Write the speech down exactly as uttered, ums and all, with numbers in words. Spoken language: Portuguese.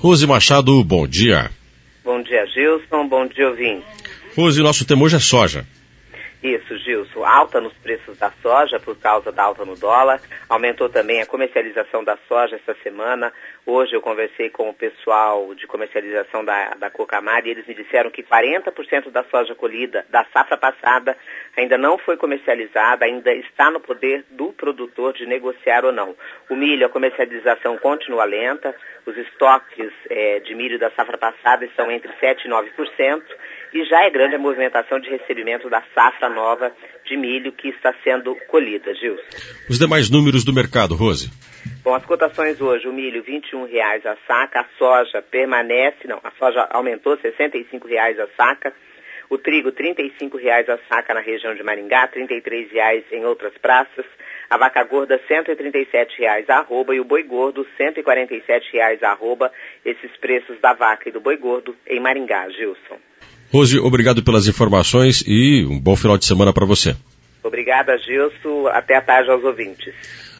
Rose Machado, bom dia. Bom dia, Gilson. Bom dia, ouvinte. Rose, nosso tema hoje é soja. Isso, Gilson. Alta nos preços da soja por causa da alta no dólar. Aumentou também a comercialização da soja essa semana. Hoje eu conversei com o pessoal de comercialização da, da Cocamar e eles me disseram que quarenta por cento da soja colhida da safra passada ainda não foi comercializada, ainda está no poder do produtor de negociar ou não. O milho, a comercialização continua lenta. Os estoques é, de milho da safra passada estão entre sete e nove por cento. E já é grande a movimentação de recebimento da safra nova de milho que está sendo colhida, Gilson. Os demais números do mercado, Rose? Bom, as cotações hoje, o milho vinte e um reais a saca, a soja permanece, não, a soja aumentou sessenta e cinco reais a saca, o trigo trinta e cinco reais a saca na região de Maringá, trinta e três reais em outras praças, a vaca gorda cento e trinta e sete reais a arroba e o boi gordo cento e quarenta e sete reais a arroba, esses preços da vaca e do boi gordo em Maringá, Gilson. Rose, obrigado pelas informações e um bom final de semana para você. Obrigada, Gilson. Até a tarde aos ouvintes.